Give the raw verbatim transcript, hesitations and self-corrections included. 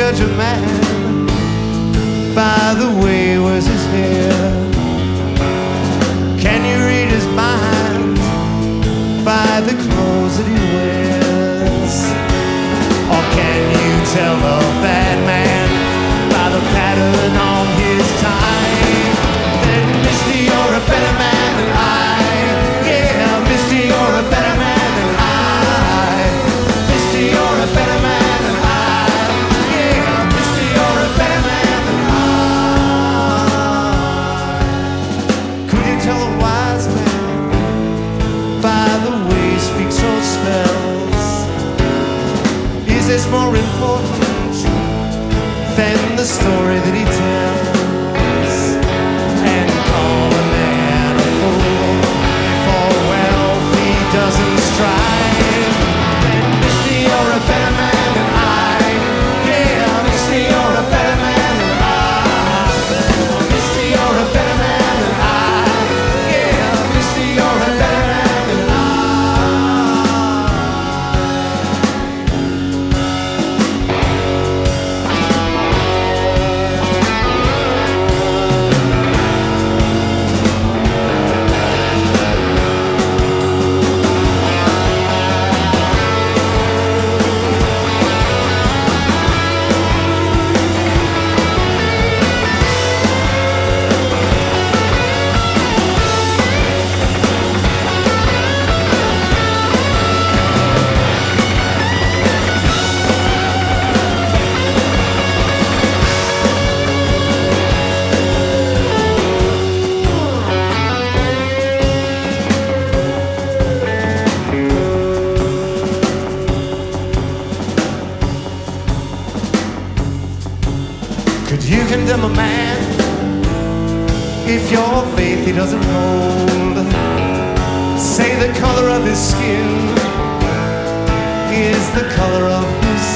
judge a man by the way he wears his hair? Can you read his mind by the clothes that he wears? Or can you tell a bad man by the pattern on his tie? Then Misty, you're a better man than I. Yeah, Misty, you're a better man than I. Misty, you're a better man than I. Yeah, Misty, you're a better man than I. Could you tell a wise man by the way he speaks or smells? Is this more important than the story that he tells? And call a man a fool, for wealth he doesn't strive. Then Misty, you're a better man than I. Yeah, Misty, you're a better man than I. Misty, you're a better man than I. Yeah, Misty, you're a better man than I. Could you condemn a man if your faith he doesn't hold? Say the color of his skin is the color of his